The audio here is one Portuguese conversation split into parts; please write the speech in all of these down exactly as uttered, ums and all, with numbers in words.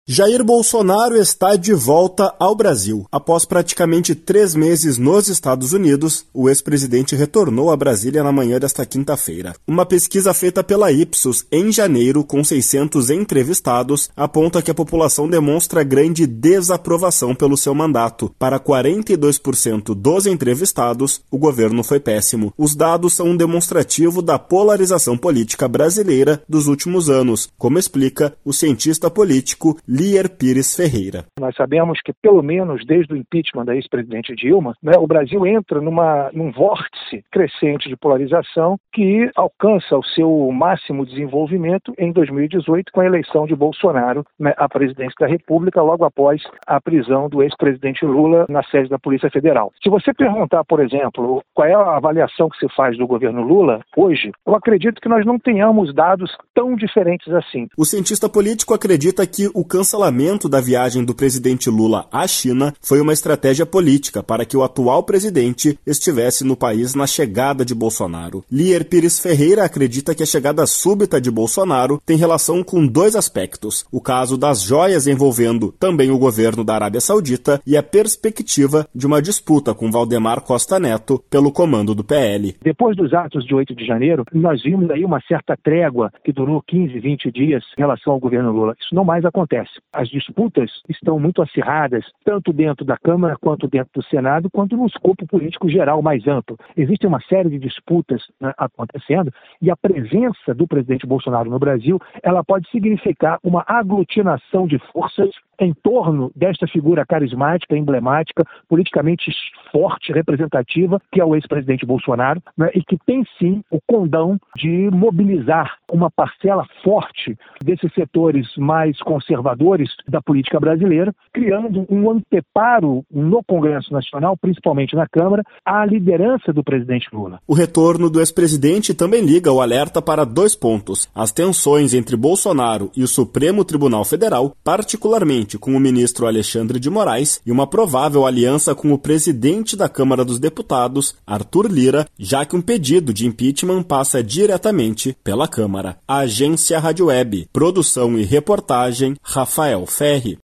Jair Bolsonaro está de volta ao Brasil. Após praticamente três meses nos Estados Unidos, o ex-presidente retornou a Brasília na manhã desta quinta-feira. Uma pesquisa feita pela Ipsos em janeiro, com seiscentos entrevistados, aponta que a população demonstra grande desaprovação pelo seu mandato. Para quarenta e dois por cento dos entrevistados, o governo foi péssimo. Os dados são um demonstrativo da polarização política brasileira dos últimos anos, como explica o cientista político Lier Pires Ferreira. Nós sabemos que, pelo menos desde o impeachment da ex-presidente Dilma, né, o Brasil entra numa, num vórtice crescente de polarização que alcança o seu máximo desenvolvimento em dois mil e dezoito com a eleição de Bolsonaro, né, à presidência da República, logo após a prisão do ex-presidente Lula na sede da Polícia Federal. Se você perguntar, por exemplo, qual é a avaliação que se faz do governo Lula hoje, eu acredito que nós não tenhamos dados tão diferentes assim. O cientista político acredita que o cancelamento da viagem do presidente Lula à China foi uma estratégia política para que o atual presidente estivesse no país na chegada de Bolsonaro. Lier Pires Ferreira acredita que a chegada súbita de Bolsonaro tem relação com dois aspectos: o caso das joias envolvendo também o governo da Arábia Saudita e a perspectiva de uma disputa com Valdemar Costa Neto pelo comando do P L. Depois dos atos de oito de janeiro, nós vimos aí uma certa trégua que durou quinze, vinte dias em relação ao governo Lula. Isso não mais acontece. As disputas estão muito acirradas, tanto dentro da Câmara, quanto dentro do Senado, quanto no escopo político geral mais amplo. Existe uma série de disputas, né, acontecendo, e a presença do presidente Bolsonaro no Brasil, ela pode significar uma aglutinação de forças em torno desta figura carismática, emblemática, politicamente forte, representativa, que é o ex-presidente Bolsonaro, né, e que tem sim o condão de mobilizar uma parcela forte desses setores mais conservadores da política brasileira, criando um anteparo no Congresso Nacional, principalmente na Câmara, à liderança do presidente Lula. O retorno do ex-presidente também liga o alerta para dois pontos: as tensões entre Bolsonaro e o Supremo Tribunal Federal, particularmente com o ministro Alexandre de Moraes, e uma provável aliança com o presidente da Câmara dos Deputados, Arthur Lira, já que um pedido de impeachment passa diretamente pela Câmara. A Agência Rádio Web, produção e reportagem, Rafael Ferri.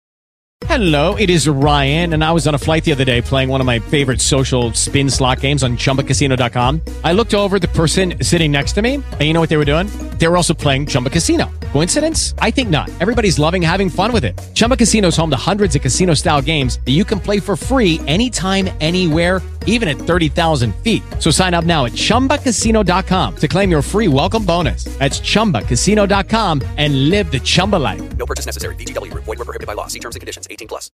Hello, it is Ryan, and I was on a flight the other day playing one of my favorite social spin slot games on Chumba Casino dot com. I looked over at the person sitting next to me, and you know what they were doing? They were also playing Chumba Casino. Coincidence? I think not. Everybody's loving having fun with it. Chumba Casino is home to hundreds of casino-style games that you can play for free anytime, anywhere, even at thirty thousand feet. So sign up now at Chumba Casino dot com to claim your free welcome bonus. That's Chumba Casino dot com and live the Chumba life. No purchase necessary. V G W. Void where prohibited by law. See terms and conditions. eighteen plus.